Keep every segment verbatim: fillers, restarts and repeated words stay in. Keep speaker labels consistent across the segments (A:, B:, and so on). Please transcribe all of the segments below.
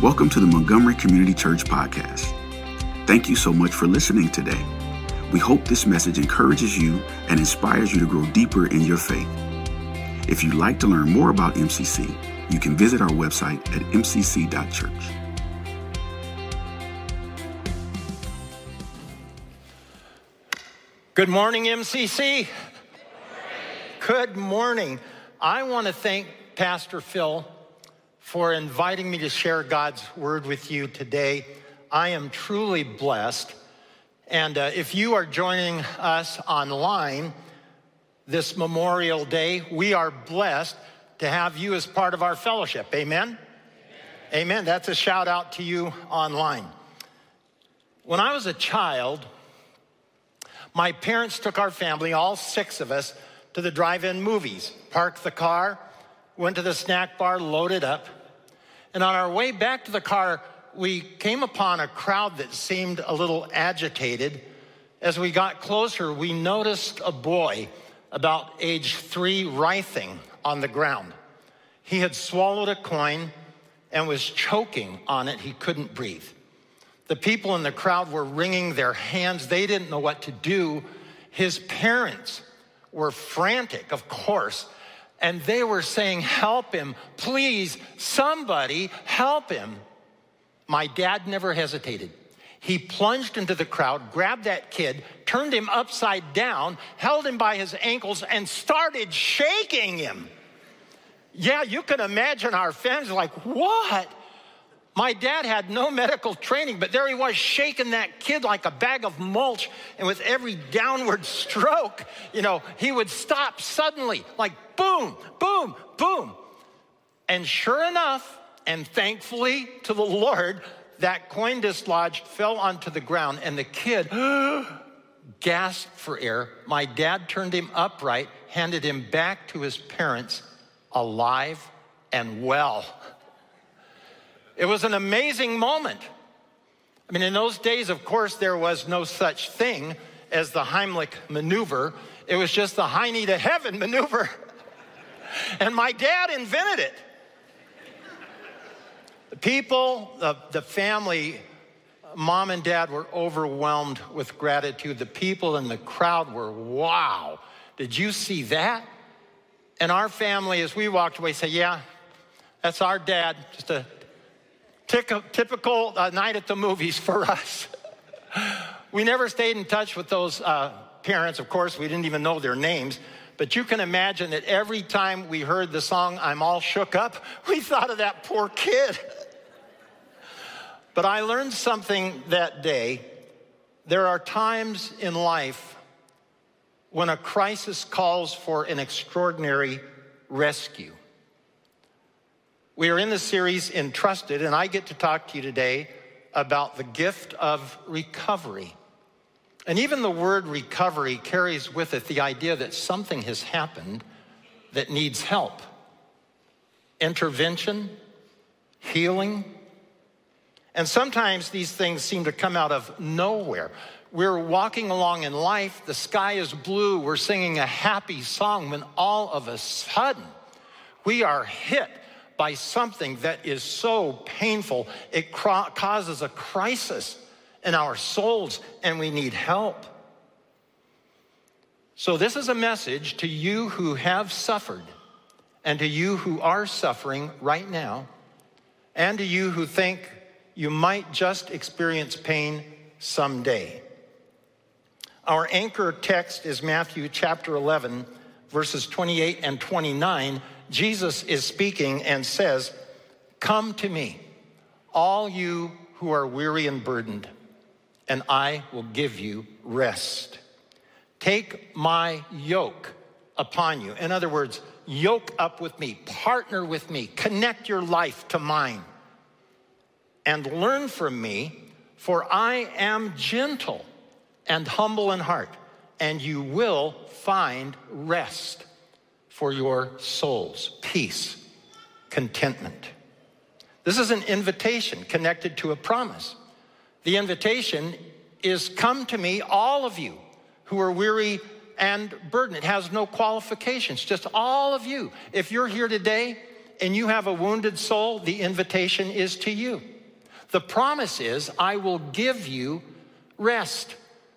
A: Welcome to the Montgomery Community Church Podcast. Thank you so much for listening today. We hope this message encourages you and inspires you to grow deeper in your faith. If you'd like to learn more about M C C, you can visit our website at m c c dot church.
B: Good morning, M C C. Good morning. I want to thank Pastor Phil for inviting me to share God's word with you today. I am truly blessed. And uh, if you are joining us online this Memorial Day, we are blessed to have you as part of our fellowship. Amen? Amen. Amen. That's a shout out to you online. When I was a child, my parents took our family, all six of us, to the drive-in movies, parked the car, went to the snack bar, loaded up. And on our way back to the car, we came upon a crowd that seemed a little agitated. As we got closer, we noticed a boy about age three writhing on the ground. He had swallowed a coin and was choking on it. He couldn't breathe. The people in the crowd were wringing their hands. They didn't know what to do. His parents were frantic, of course, and they were saying, "Help him, please, somebody help him." My dad never hesitated. He plunged into the crowd, grabbed that kid, turned him upside down, held him by his ankles, and started shaking him. Yeah, you can imagine our fans like, "What?" My dad had no medical training, but there he was shaking that kid like a bag of mulch. And with every downward stroke, you know, he would stop suddenly, like boom, boom, boom. And sure enough, and thankfully to the Lord, that coin dislodged, fell onto the ground, and the kid gasped for air. My dad turned him upright, handed him back to his parents, alive and well. It was an amazing moment. I mean, in those days, of course, there was no such thing as the Heimlich maneuver. It was just the Heine to heaven maneuver. And my dad invented it. The people, the, the family, mom and dad were overwhelmed with gratitude. The people in the crowd were, "Wow, did you see that?" And our family, as we walked away, said, "Yeah, that's our dad, just a typical uh, night at the movies for us." We never stayed in touch with those uh, parents. Of course, we didn't even know their names. But you can imagine that every time we heard the song, "I'm All Shook Up," we thought of that poor kid. But I learned something that day. There are times in life when a crisis calls for an extraordinary rescue. We are in the series Entrusted, and I get to talk to you today about the gift of recovery. And even the word recovery carries with it the idea that something has happened that needs help. Intervention, healing. And sometimes these things seem to come out of nowhere. We're walking along in life, the sky is blue, we're singing a happy song, when all of a sudden we are hit by something that is so painful, it cro- causes a crisis in our souls, and we need help. So this is a message to you who have suffered, and to you who are suffering right now, and to you who think you might just experience pain someday. Our anchor text is Matthew chapter eleven, verses twenty-eight and twenty-nine. Jesus is speaking and says, "Come to me, all you who are weary and burdened, and I will give you rest. Take my yoke upon you." In other words, yoke up with me, partner with me, connect your life to mine, and learn from me, for I am gentle and humble in heart, and you will find rest for your souls, peace, contentment. This is an invitation connected to a promise. The invitation is, "Come to me, all of you who are weary and burdened." It has no qualifications, just all of you. If you're here today and you have a wounded soul, the invitation is to you. The promise is, I will give you rest,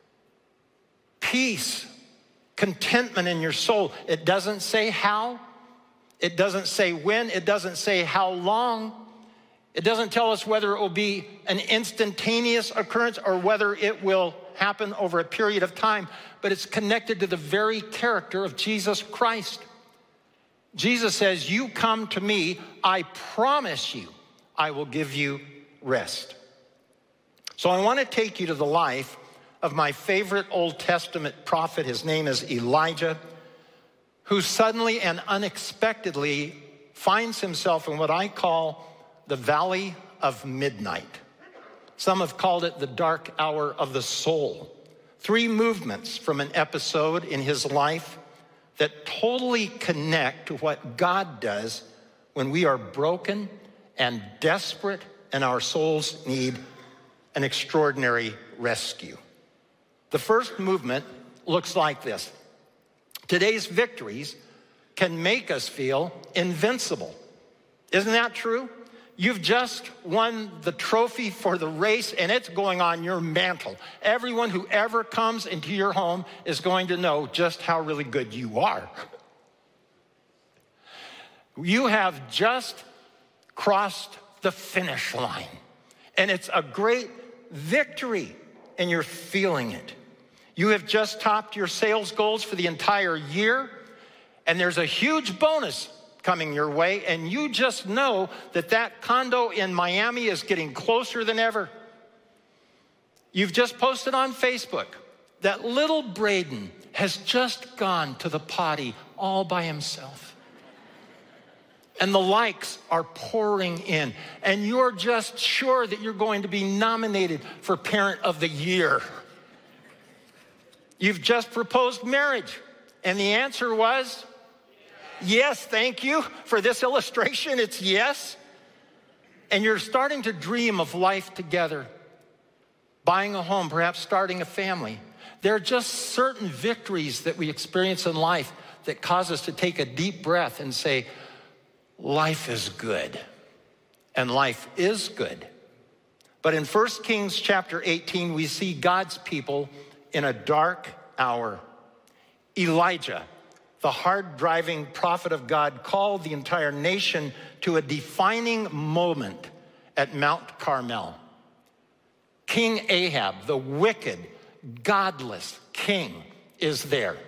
B: peace, contentment in your soul. It doesn't say how. It doesn't say when. It doesn't say how long. It doesn't tell us whether it will be an instantaneous occurrence or whether it will happen over a period of time, but it's connected to the very character of Jesus Christ. Jesus says, you come to me, I promise you, I will give you rest. So I want to take you to the life of my favorite Old Testament prophet. His name is Elijah, who suddenly and unexpectedly finds himself in what I call the Valley of Midnight. Some have called it the dark hour of the soul. Three movements from an episode in his life that totally connect to what God does when we are broken and desperate and our souls need an extraordinary rescue. The first movement looks like this. Today's victories can make us feel invincible. Isn't that true? You've just won the trophy for the race and it's going on your mantle. Everyone who ever comes into your home is going to know just how really good you are. You have just crossed the finish line and it's a great victory and you're feeling it. You have just topped your sales goals for the entire year and there's a huge bonus coming your way, and you just know that that condo in Miami is getting closer than ever. You've just posted on Facebook that little Braden has just gone to the potty all by himself. And the likes are pouring in, and you're just sure that you're going to be nominated for Parent of the Year. You've just proposed marriage, and the answer was, yes, thank you for this illustration. It's yes. And you're starting to dream of life together, buying a home, perhaps starting a family. There are just certain victories that we experience in life that cause us to take a deep breath and say, life is good. And life is good. But in First Kings chapter eighteen, we see God's people in a dark hour. Elijah, the hard-driving prophet of God, called the entire nation to a defining moment at Mount Carmel. King Ahab, the wicked, godless king, is there.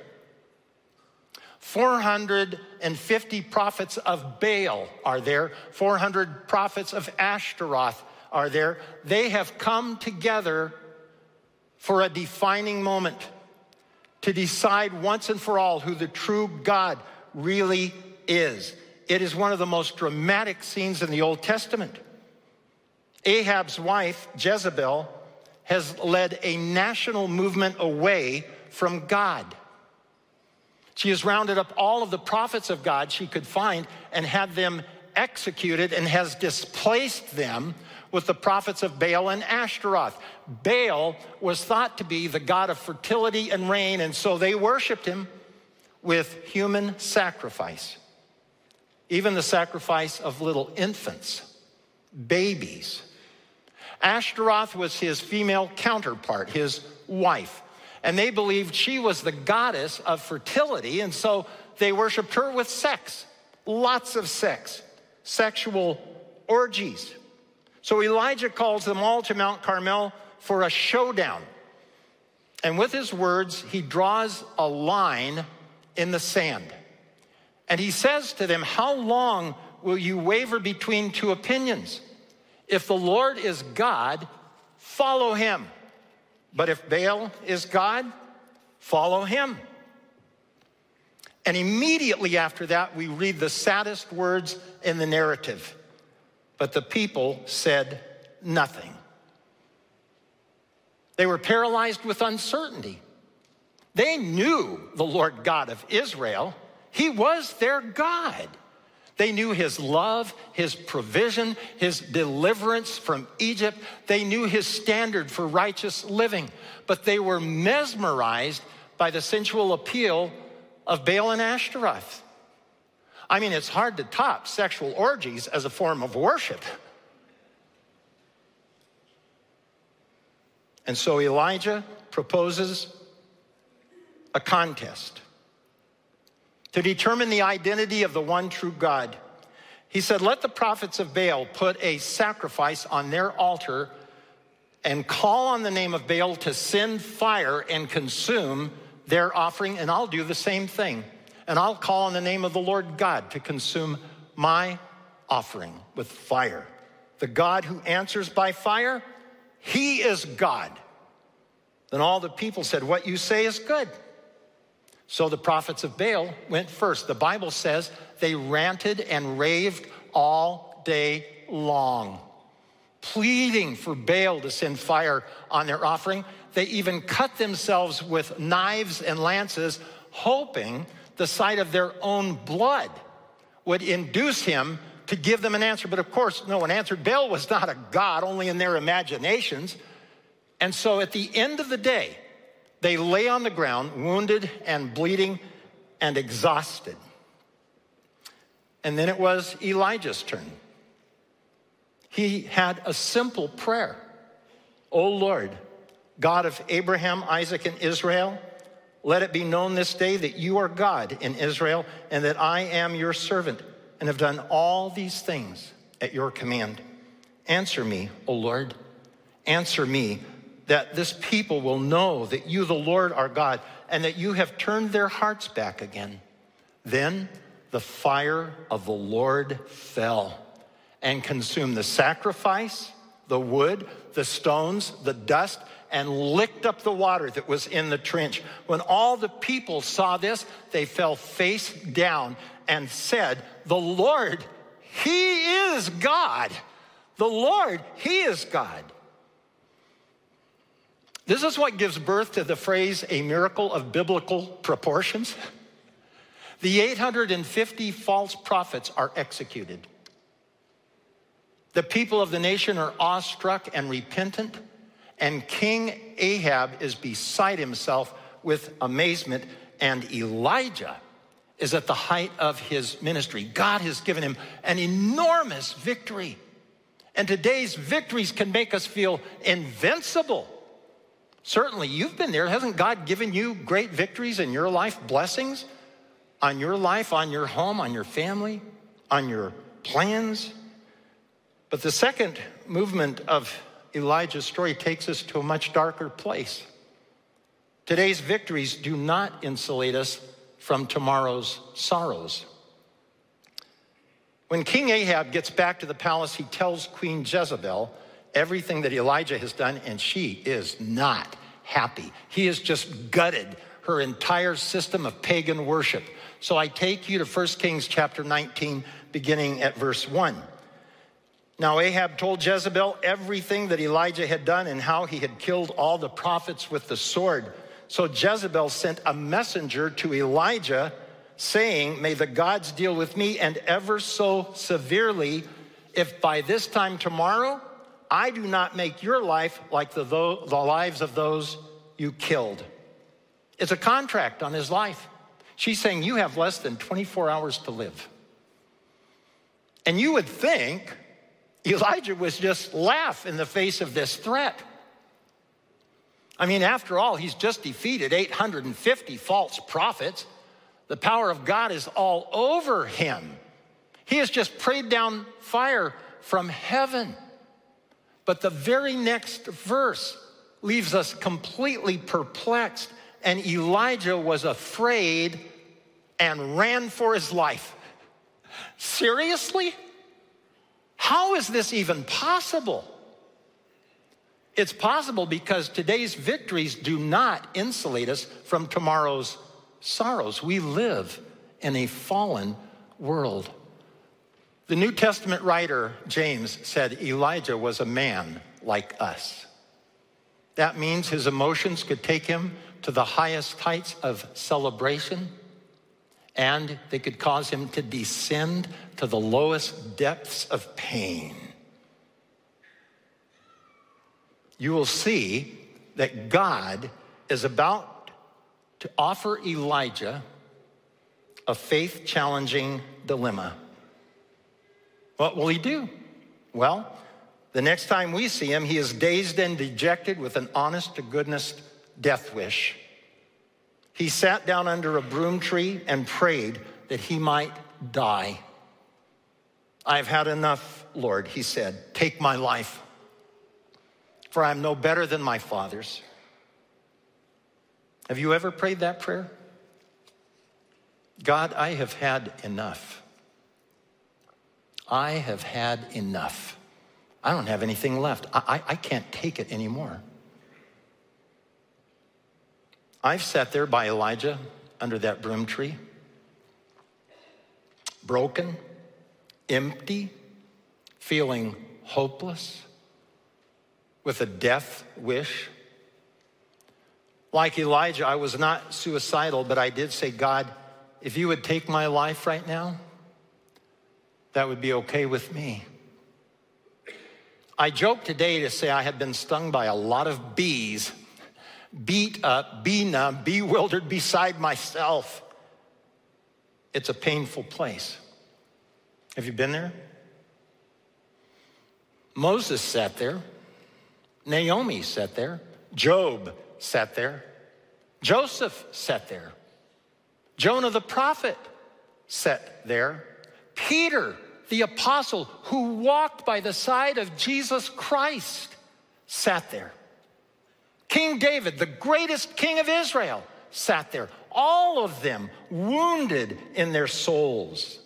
B: four hundred fifty prophets of Baal are there. four hundred prophets of Ashtaroth are there. They have come together for a defining moment, to decide once and for all who the true God really is. It is one of the most dramatic scenes in the Old Testament. Ahab's wife, Jezebel, has led a national movement away from God. She has rounded up all of the prophets of God she could find and had them executed and has displaced them with the prophets of Baal and Ashtaroth. Baal was thought to be the god of fertility and rain, and so they worshiped him with human sacrifice. Even the sacrifice of little infants, babies. Ashtaroth was his female counterpart, his wife, and they believed she was the goddess of fertility, and so they worshiped her with sex, lots of sex, sexual orgies. So Elijah calls them all to Mount Carmel for a showdown. And with his words, he draws a line in the sand. And he says to them, how long will you waver between two opinions? If the Lord is God, follow him. But if Baal is God, follow him. And immediately after that, we read the saddest words in the narrative. But the people said nothing. They were paralyzed with uncertainty. They knew the Lord God of Israel. He was their God. They knew his love, his provision, his deliverance from Egypt. They knew his standard for righteous living. But they were mesmerized by the sensual appeal of Baal and Ashtaroth. I mean, it's hard to top sexual orgies as a form of worship. And so Elijah proposes a contest to determine the identity of the one true God. He said, let the prophets of Baal put a sacrifice on their altar and call on the name of Baal to send fire and consume their offering, and I'll do the same thing. And I'll call on the name of the Lord God to consume my offering with fire. The God who answers by fire, he is God. Then all the people said, what you say is good. So the prophets of Baal went first. The Bible says they ranted and raved all day long, pleading for Baal to send fire on their offering. They even cut themselves with knives and lances, hoping the sight of their own blood would induce him to give them an answer. But of course, no one answered. Baal was not a god, only in their imaginations. And so at the end of the day, they lay on the ground, wounded and bleeding and exhausted. And then it was Elijah's turn. He had a simple prayer. O Lord, God of Abraham, Isaac, and Israel, let it be known this day that you are God in Israel and that I am your servant and have done all these things at your command. Answer me, O Lord, answer me, that this people will know that you, the Lord, are God, and that you have turned their hearts back again. Then the fire of the Lord fell and consumed the sacrifice, the wood, the stones, the dust, and licked up the water that was in the trench. When all the people saw this, they fell face down and said, the Lord, he is God. The Lord, he is God. This is what gives birth to the phrase, a miracle of biblical proportions. The eight hundred fifty false prophets are executed. The people of the nation are awestruck and repentant, and King Ahab is beside himself with amazement, and Elijah is at the height of his ministry. God has given him an enormous victory. And today's victories can make us feel invincible. Certainly, you've been there. Hasn't God given you great victories in your life, blessings on your life, on your home, on your family, on your plans? But the second movement of Elijah's story takes us to a much darker place. Today's victories do not insulate us from tomorrow's sorrows. When King Ahab gets back to the palace, he tells Queen Jezebel everything that Elijah has done, and she is not happy. He has just gutted her entire system of pagan worship. So I take you to First Kings chapter nineteen, beginning at verse one. Now Ahab told Jezebel everything that Elijah had done and how he had killed all the prophets with the sword. So Jezebel sent a messenger to Elijah saying, may the gods deal with me, and ever so severely, if by this time tomorrow I do not make your life like the, the lives of those you killed. It's a contract on his life. She's saying you have less than twenty-four hours to live. And you would think Elijah was just laugh in the face of this threat. I mean, after all, he's just defeated eight hundred fifty false prophets. The power of God is all over him. He has just prayed down fire from heaven. But the very next verse leaves us completely perplexed. And Elijah was afraid and ran for his life. Seriously? How is this even possible? It's possible because today's victories do not insulate us from tomorrow's sorrows. We live in a fallen world. The New Testament writer James said Elijah was a man like us. That means his emotions could take him to the highest heights of celebration, and they could cause him to descend to the lowest depths of pain. You will see that God is about to offer Elijah a faith-challenging dilemma. What will he do? Well, The next time we see him, he is dazed and dejected with an honest-to-goodness death wish. He sat down under a broom tree and prayed that he might die. "I've had enough, Lord," he said. "Take my life, for I am no better than my fathers." Have you ever prayed that prayer? God, I have had enough. I have had enough. I don't have anything left. I, I, I can't take it anymore. I've sat there by Elijah under that broom tree, broken, empty, feeling hopeless, with a death wish. Like Elijah, I was not suicidal, but I did say, "God, if you would take my life right now, that would be okay with me." I joke today to say I had been stung by a lot of bees, beat up, benumb, bewildered, beside myself. It's a painful place. Have you been there? Moses sat there. Naomi sat there. Job sat there. Joseph sat there. Jonah the prophet sat there. Peter, the apostle who walked by the side of Jesus Christ, sat there. King David, the greatest king of Israel, sat there. All of them wounded in their souls.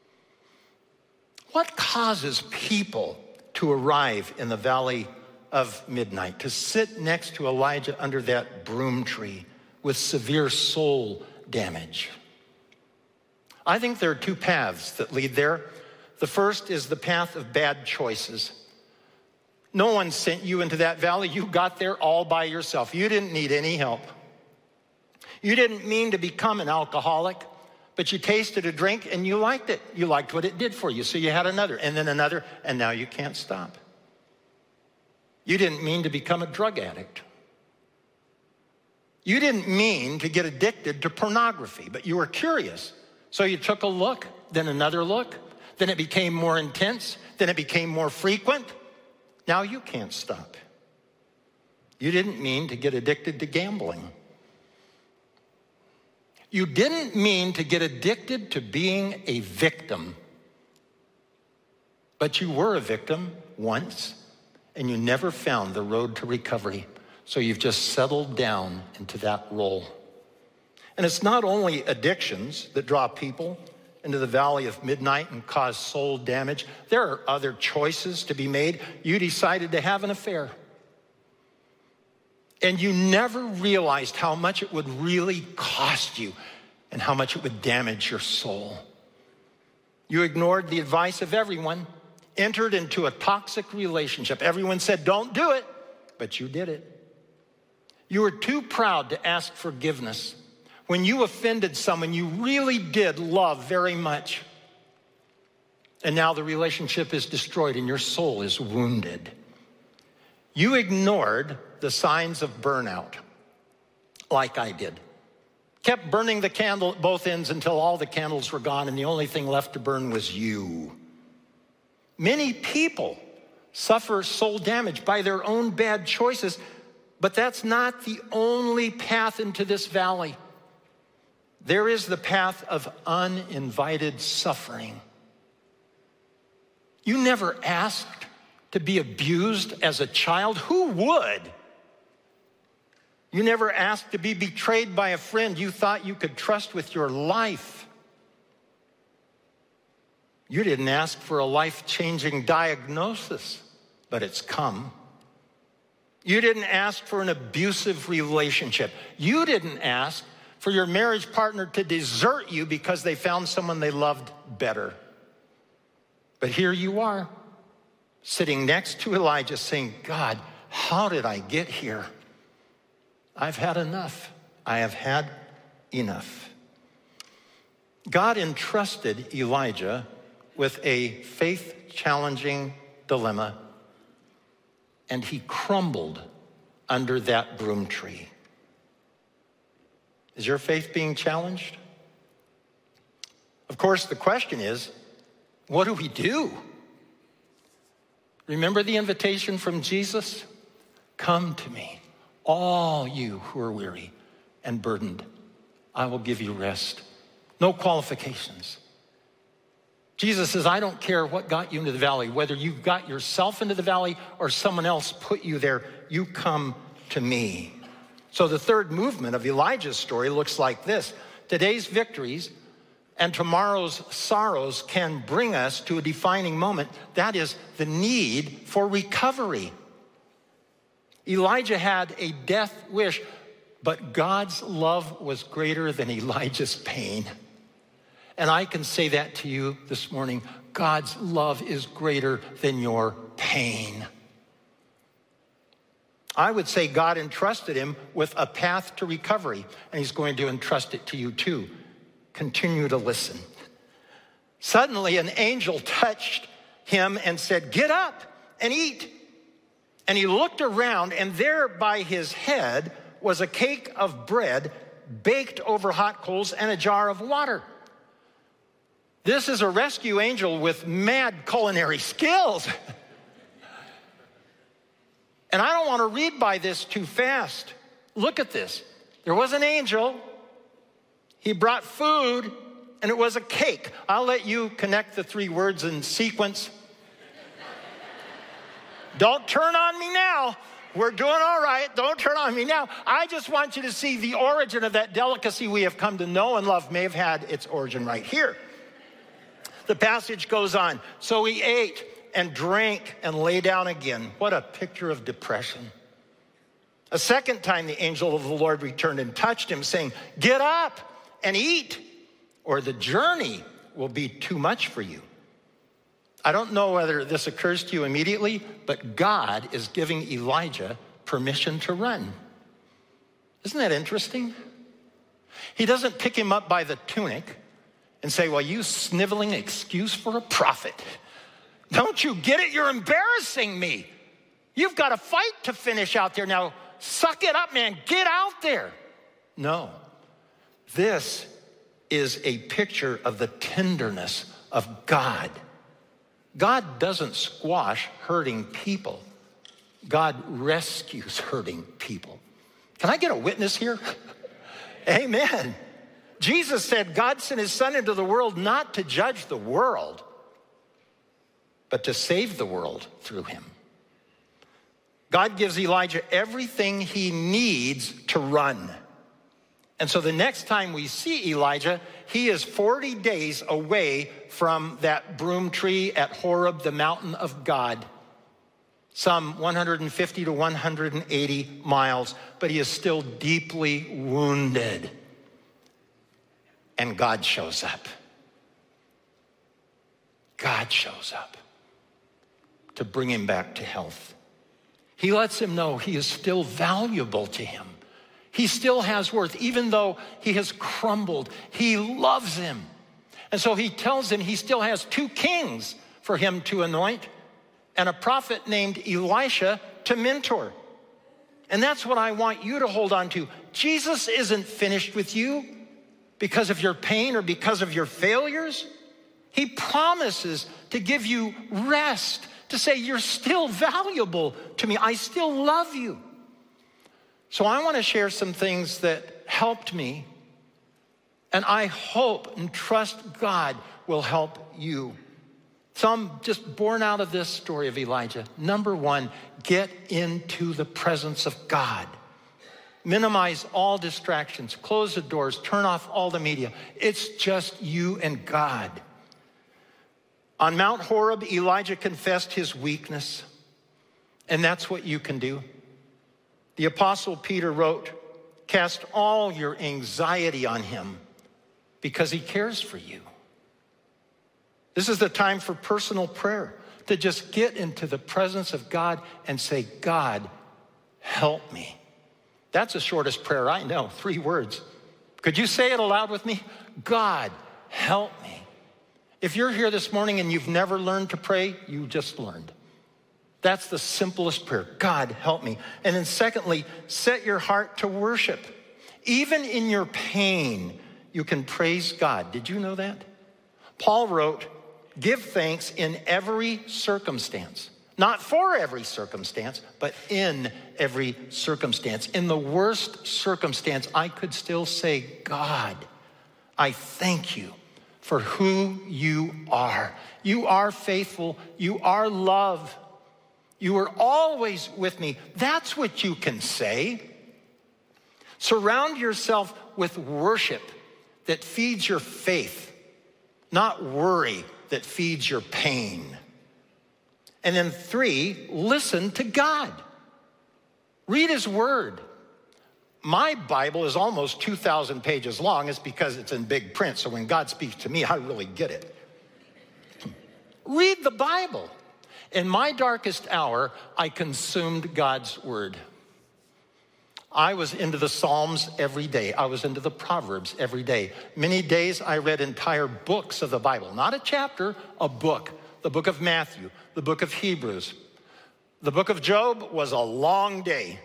B: What causes people to arrive in the valley of midnight, to sit next to Elijah under that broom tree with severe soul damage? I think there are two paths that lead there. The first is the path of bad choices. No one sent you into that valley. You got there all by yourself. You didn't need any help. You didn't mean to become an alcoholic, but you tasted a drink and you liked it. You liked what it did for you, so you had another, and then another, and now you can't stop. You didn't mean to become a drug addict. You didn't mean to get addicted to pornography, but you were curious. So you took a look, then another look, then it became more intense, then it became more frequent. Now you can't stop. You didn't mean to get addicted to gambling. You didn't mean to get addicted to being a victim. But you were a victim once, and you never found the road to recovery. So you've just settled down into that role. And it's not only addictions that draw people into the valley of midnight and cause soul damage. There are other choices to be made. You decided to have an affair. And you never realized how much it would really cost you and how much it would damage your soul. You ignored the advice of everyone, entered into a toxic relationship. Everyone said, "Don't do it," but you did it. You were too proud to ask forgiveness when you offended someone you really did love very much. And now the relationship is destroyed and your soul is wounded. You ignored the signs of burnout, like I did. Kept burning the candle at both ends until all the candles were gone and the only thing left to burn was you. Many people suffer soul damage by their own bad choices, but that's not the only path into this valley. There is the path of uninvited suffering. You never asked to be abused as a child. Who would? You never asked to be betrayed by a friend you thought you could trust with your life. You didn't ask for a life-changing diagnosis, but it's come. You didn't ask for an abusive relationship. You didn't ask for your marriage partner to desert you because they found someone they loved better. But here you are, sitting next to Elijah saying, "God, how did I get here? I've had enough. I have had enough." God entrusted Elijah with a faith-challenging dilemma, and he crumbled under that broom tree. Is your faith being challenged? Of course, the question is, what do we do? Remember the invitation from Jesus? Come to me, all you who are weary and burdened. I will give you rest. No qualifications. Jesus says, I don't care what got you into the valley, whether you got yourself into the valley or someone else put you there, you come to me. So the third movement of Elijah's story looks like this. Today's victories and tomorrow's sorrows can bring us to a defining moment. That is the need for recovery. Elijah had a death wish, but God's love was greater than Elijah's pain. And I can say that to you this morning. God's love is greater than your pain. I would say God entrusted him with a path to recovery, and he's going to entrust it to you too. Continue to listen. Suddenly, an angel touched him and said, get up and eat. And he looked around, and there by his head was a cake of bread baked over hot coals and a jar of water. This is a rescue angel with mad culinary skills. And I don't want to read by this too fast. Look at this. There was an angel. He brought food, and it was a cake. I'll let you connect the three words in sequence. Don't turn on me now. We're doing all right. Don't turn on me now. I just want you to see the origin of that delicacy we have come to know and love may have had its origin right here. The passage goes on. So he ate and drank and lay down again. What a picture of depression. A second time the angel of the Lord returned and touched him, saying, get up and eat, or the journey will be too much for you. I don't know whether this occurs to you immediately, but God is giving Elijah permission to run. Isn't that interesting? He doesn't pick him up by the tunic and say, well, you sniveling excuse for a prophet. Don't you get it? You're embarrassing me. You've got a fight to finish out there. Now, suck it up, man. Get out there. No. This is a picture of the tenderness of God. God doesn't squash hurting people. God rescues hurting people. Can I get a witness here? Amen. Jesus said God sent his son into the world not to judge the world, but to save the world through him. God gives Elijah everything he needs to run. And so the next time we see Elijah, he is forty days away from that broom tree at Horeb, the mountain of God. Some one hundred fifty to one hundred eighty miles, but he is still deeply wounded. And God shows up. God shows up to bring him back to health. He lets him know he is still valuable to him. He still has worth, even though he has crumbled. He loves him. And so he tells him he still has two kings for him to anoint and a prophet named Elisha to mentor. And that's what I want you to hold on to. Jesus isn't finished with you because of your pain or because of your failures. He promises to give you rest, to say you're still valuable to me. I still love you. So I want to share some things that helped me, and I hope and trust God will help you. Some just born out of this story of Elijah. Number one, get into the presence of God. Minimize all distractions, close the doors, turn off all the media. It's just you and God. On Mount Horeb, Elijah confessed his weakness, and that's what you can do. The Apostle Peter wrote, cast all your anxiety on him because he cares for you. This is the time for personal prayer, to just get into the presence of God and say, God, help me. That's the shortest prayer I know, three words. Could you say it aloud with me? God, help me. If you're here this morning and you've never learned to pray, you just learned. That's the simplest prayer. God, help me. And then secondly, set your heart to worship. Even in your pain, you can praise God. Did you know that? Paul wrote, give thanks in every circumstance. Not for every circumstance, but in every circumstance. In the worst circumstance, I could still say, God, I thank you for who you are. You are faithful. You are love. You are always with me. That's what you can say. Surround yourself with worship that feeds your faith, not worry that feeds your pain. And then three, listen to God. Read his word. My Bible is almost two thousand pages long. It's because it's in big print, so when God speaks to me, I really get it. Read the Bible. In my darkest hour, I consumed God's word. I was into the Psalms every day. I was into the Proverbs every day. Many days I read entire books of the Bible. Not a chapter, a book. The book of Matthew, the book of Hebrews. The book of Job was a long day.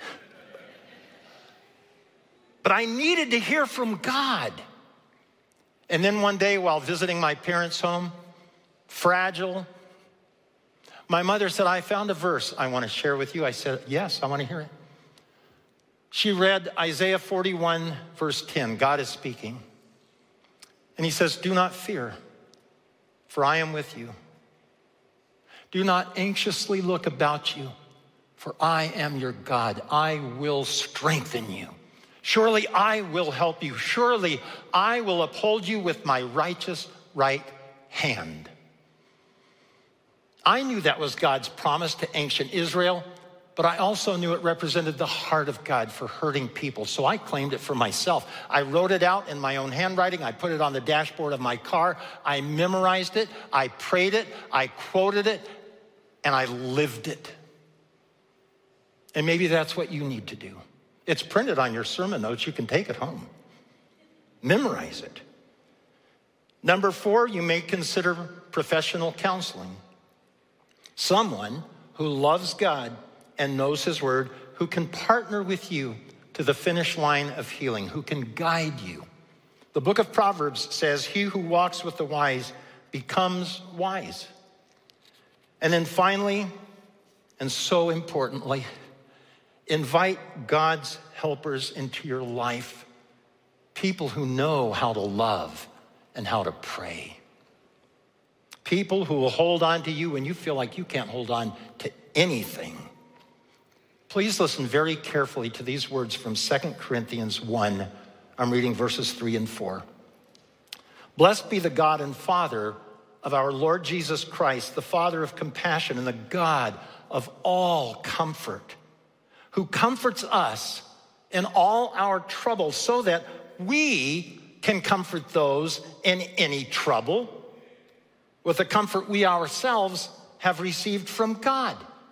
B: But I needed to hear from God. And then one day while visiting my parents' home, fragile, my mother said, I found a verse I want to share with you. I said, yes, I want to hear it. She read Isaiah forty-one, verse ten. God is speaking. And he says, do not fear, for I am with you. Do not anxiously look about you, for I am your God. I will strengthen you. Surely I will help you. Surely I will uphold you with my righteous right hand. I knew that was God's promise to ancient Israel, but I also knew it represented the heart of God for hurting people. So I claimed it for myself. I wrote it out in my own handwriting. I put it on the dashboard of my car. I memorized it. I prayed it. I quoted it. And I lived it. And maybe that's what you need to do. It's printed on your sermon notes. You can take it home. Memorize it. Number four, you may consider professional counseling. Someone who loves God and knows his word, who can partner with you to the finish line of healing, who can guide you. The book of Proverbs says, he who walks with the wise becomes wise. And then finally, and so importantly, invite God's helpers into your life, people who know how to love and how to pray. People who will hold on to you when you feel like you can't hold on to anything. Please listen very carefully to these words from Second Corinthians one. I'm reading verses three and four. Blessed be the God and Father of our Lord Jesus Christ, the Father of compassion and the God of all comfort, who comforts us in all our trouble so that we can comfort those in any trouble with the comfort we ourselves have received from God.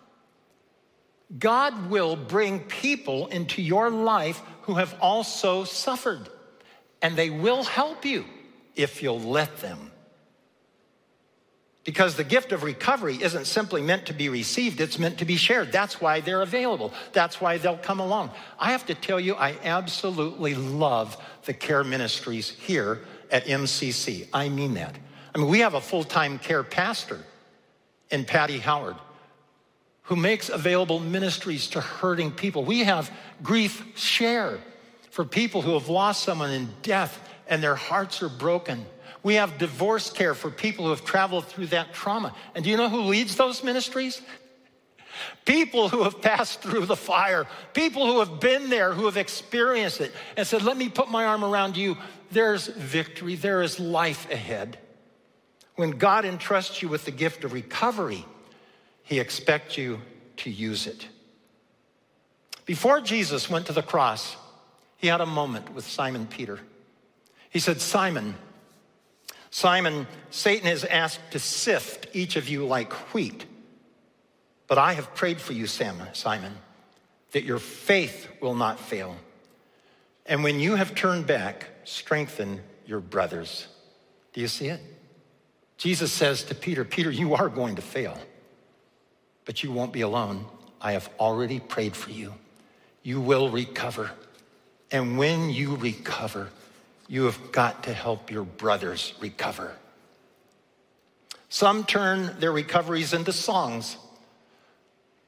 B: God will bring people into your life who have also suffered, and they will help you if you'll let them. Because the gift of recovery isn't simply meant to be received, it's meant to be shared. That's why they're available. That's why they'll come along. I have to tell you, I absolutely love the care ministries here at M C C. I mean that. I mean, we have a full-time care pastor in Patty Howard who makes available ministries to hurting people. We have Grief Share for people who have lost someone in death and their hearts are broken. We have divorce care for people who have traveled through that trauma. And do you know who leads those ministries? People who have passed through the fire, people who have been there, who have experienced it, and said, let me put my arm around you. There's victory, there is life ahead. When God entrusts you with the gift of recovery, he expects you to use it. Before Jesus went to the cross, he had a moment with Simon Peter. He said, Simon, Simon, Satan has asked to sift each of you like wheat. But I have prayed for you, Simon, that your faith will not fail. And when you have turned back, strengthen your brothers. Do you see it? Jesus says to Peter, Peter, you are going to fail, but you won't be alone. I have already prayed for you. You will recover. And when you recover, you have got to help your brothers recover. Some turn their recoveries into songs.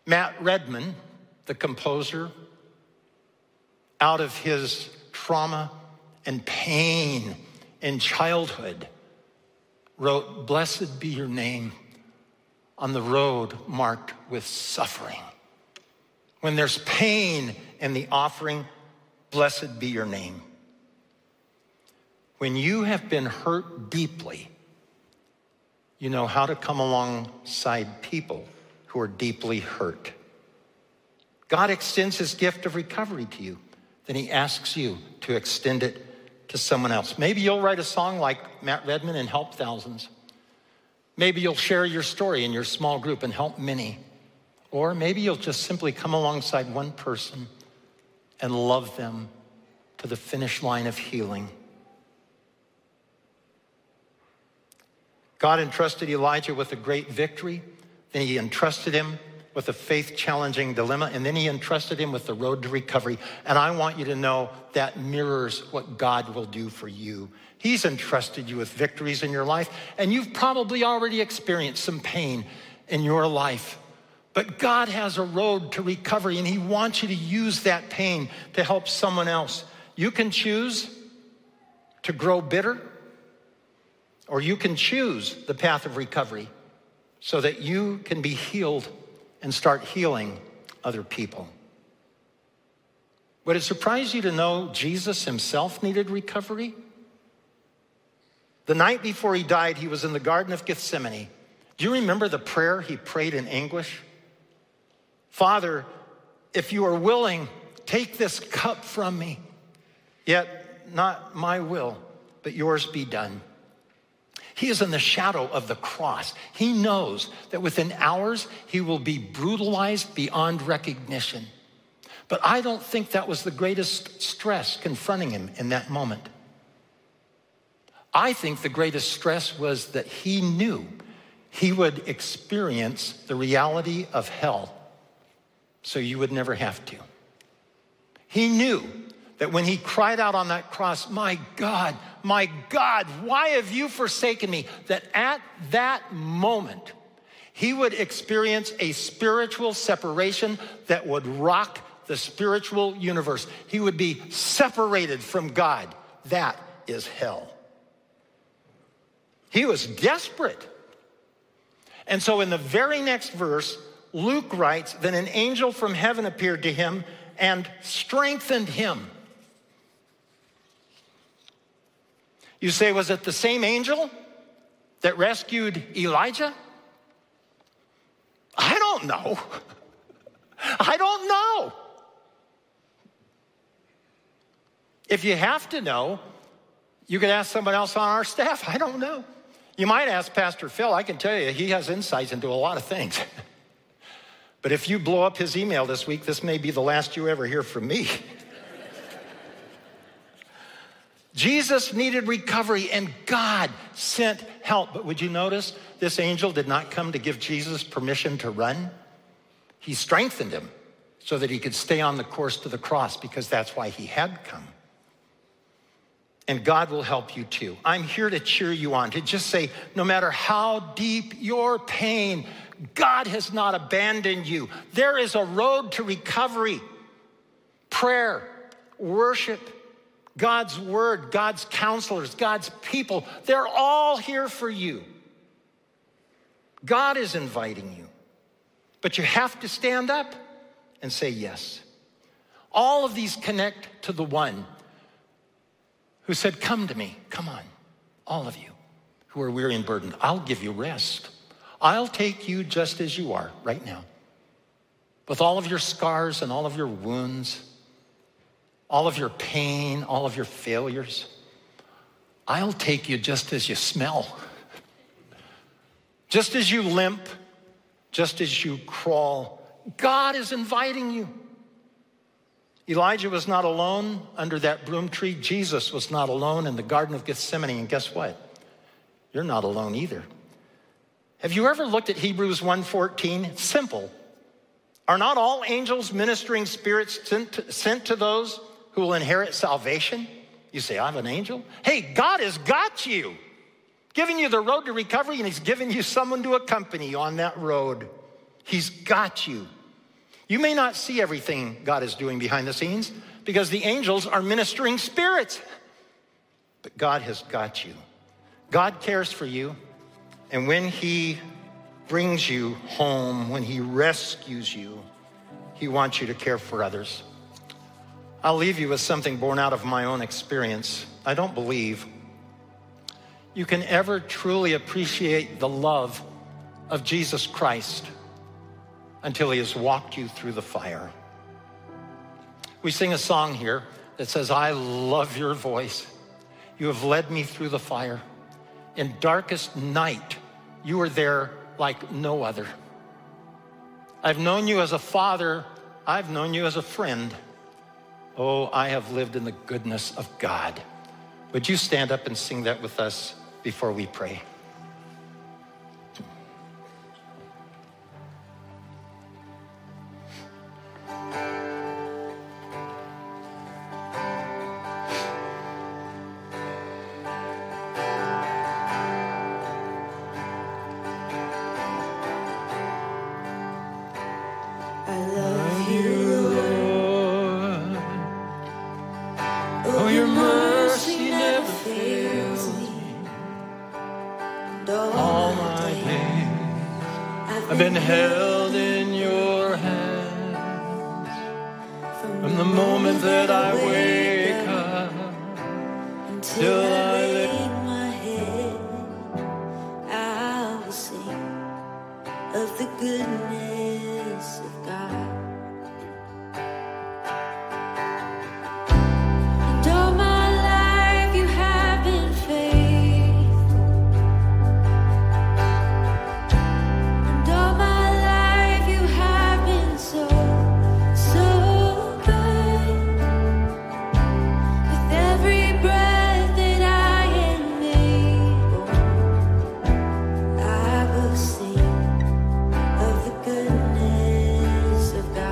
B: Matt Redman, the composer, out of his trauma and pain in childhood, wrote, "Blessed be your name on the road marked with suffering." When there's pain in the offering, blessed be your name. When you have been hurt deeply, you know how to come alongside people who are deeply hurt. God extends his gift of recovery to you. Then he asks you to extend it to someone else. Maybe you'll write a song like Matt Redman and help thousands. Maybe you'll share your story in your small group and help many. Or maybe you'll just simply come alongside one person and love them to the finish line of healing. God entrusted Elijah with a great victory. Then he entrusted him with a faith-challenging dilemma, and then he entrusted him with the road to recovery. And I want you to know that mirrors what God will do for you. He's entrusted you with victories in your life, and you've probably already experienced some pain in your life. But God has a road to recovery, and he wants you to use that pain to help someone else. You can choose to grow bitter, or you can choose the path of recovery so that you can be healed and start healing other people. Would it surprise you to know Jesus himself needed recovery? The night before he died, he was in the Garden of Gethsemane. Do you remember the prayer he prayed in anguish? "Father, if you are willing, take this cup from me. Yet not my will, but yours be done." He is in the shadow of the cross. He knows that within hours, he will be brutalized beyond recognition. But I don't think that was the greatest stress confronting him in that moment. I think the greatest stress was that he knew he would experience the reality of hell, so you would never have to. He knew that when he cried out on that cross, "My God, my God, why have you forsaken me?" that at that moment, he would experience a spiritual separation that would rock the spiritual universe. He would be separated from God. That is hell. He was desperate. And so in the very next verse, Luke writes, "Then an angel from heaven appeared to him and strengthened him." You say, was it the same angel that rescued Elijah? I don't know. I don't know. If you have to know, you could ask someone else on our staff. I don't know. You might ask Pastor Phil. I can tell you, he has insights into a lot of things. But if you blow up his email this week, this may be the last you ever hear from me. Jesus needed recovery, and God sent help. But would you notice this angel did not come to give Jesus permission to run? He strengthened him so that he could stay on the course to the cross, because that's why he had come. And God will help you too. I'm here to cheer you on, to just say, no matter how deep your pain, God has not abandoned you. There is a road to recovery. Prayer, worship, God's word, God's counselors, God's people, they're all here for you. God is inviting you. But you have to stand up and say yes. All of these connect to the one who said, "Come to me, come on, all of you who are weary and burdened. I'll give you rest. I'll take you just as you are right now, with all of your scars and all of your wounds, all of your pain, all of your failures. I'll take you just as you smell, just as you limp, just as you crawl." God is inviting you. Elijah was not alone under that broom tree. Jesus was not alone in the Garden of Gethsemane. And guess what? You're not alone either. Have you ever looked at Hebrews one fourteen? It's simple. Are not all angels ministering spirits sent to, sent to those who will inherit salvation? You say, "I'm an angel." Hey, God has got you, giving you the road to recovery, and he's given you someone to accompany you on that road. He's got you. You may not see everything God is doing behind the scenes because the angels are ministering spirits. But God has got you. God cares for you. And when he brings you home, when he rescues you, he wants you to care for others. I'll leave you with something born out of my own experience. I don't believe you can ever truly appreciate the love of Jesus Christ until he has walked you through the fire. We sing a song here that says, I love your voice. You have led me through the fire. In darkest night, you were there like no other. I've known you as a father. I've known you as a friend. Oh, I have lived in the goodness of God. Would you stand up and sing that with us before we pray? I've been held in your hands from the moment that I wake up till I lay my head. I will sing of the goodness of God. And all my life you have been faithful. And all my life you have been so, so good. With every breath that I am able, I will sing of the goodness of God.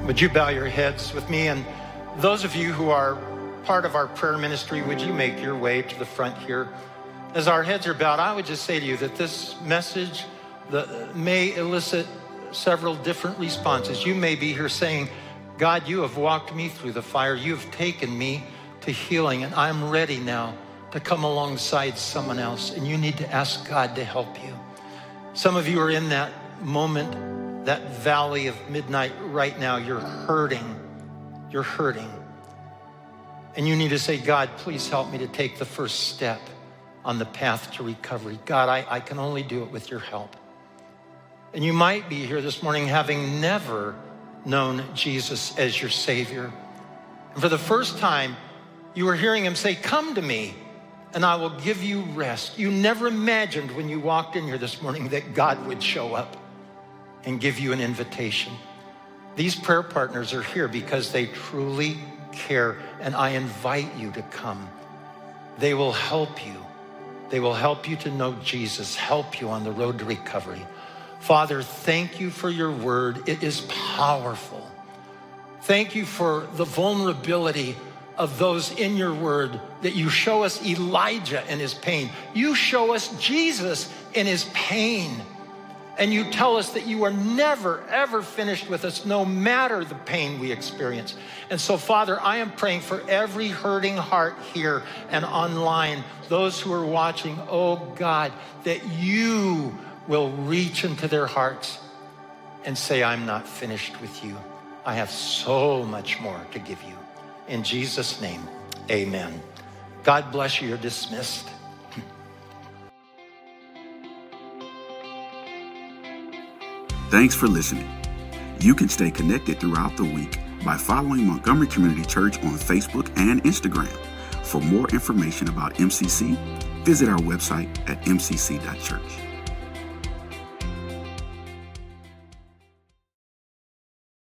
B: Would you bow your heads with me? And those of you who are part of our prayer ministry, would you make your way to the front here? As our heads are bowed, I would just say to you that this message the, may elicit several different responses. You may be here saying, God, you have walked me through the fire. You've taken me to healing, and I'm ready now to come alongside someone else. And you need to ask God to help you. Some of you are in that moment, that valley of midnight right now. You're hurting. You're hurting. And you need to say, God, please help me to take the first step on the path to recovery. God, I, I can only do it with your help. And you might be here this morning having never known Jesus as your Savior. And for the first time, you were hearing him say, come to me, and I will give you rest. You never imagined when you walked in here this morning that God would show up and give you an invitation. These prayer partners are here because they truly care, and I invite you to come. They will help you. They will help you to know Jesus, help you on the road to recovery. Father, thank you for your word. It is powerful. Thank you for the vulnerability of those in your word, that you show us Elijah in his pain. You show us Jesus in his pain. And you tell us that you are never, ever finished with us, no matter the pain we experience. And so, Father, I am praying for every hurting heart here and online, those who are watching, oh God, that you will reach into their hearts and say, I'm not finished with you. I have so much more to give you. In Jesus' name, amen. God bless you. You're dismissed.
A: Thanks for listening. You can stay connected throughout the week by following Montgomery Community Church on Facebook and Instagram. For more information about M C C, visit our website at m c c dot church.